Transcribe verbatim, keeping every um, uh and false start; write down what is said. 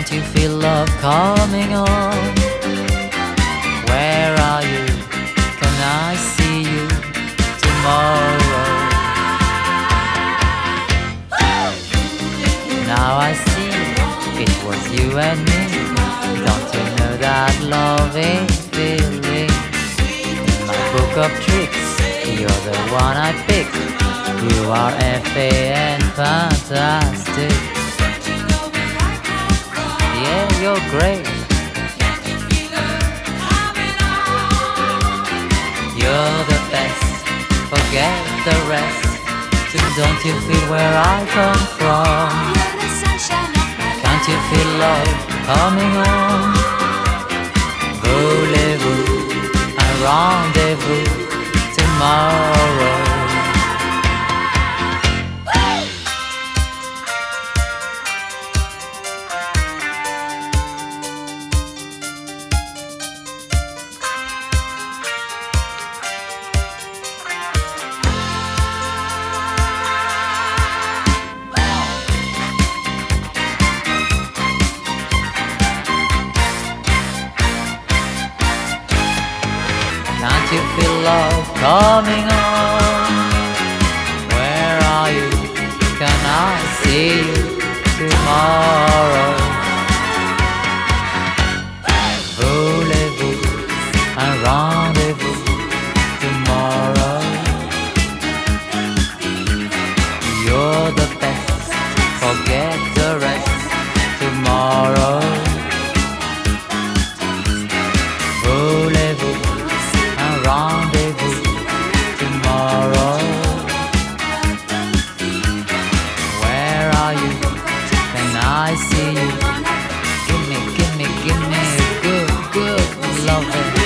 Can't you feel love coming on? Where are you? Can I see you tomorrow? Now I see it was you and me. Don't you know that love is feeling? In my book of tricks, you're the one I pick. You are F A and fantastic. Yeah, you're great. You're the best, forget the rest. So don't you feel where I come from? Can't you feel love coming on? Voulez-vous un rendezvous tomorrow? Can't you feel love coming on? Where are you? Can I see you tomorrow? Voulez-vous un rendez-vous tomorrow? You're the best, forget the rest tomorrow. Voulez-vous rendezvous tomorrow? Where are you? Can I see you? Give me, give me, give me a good, good loving.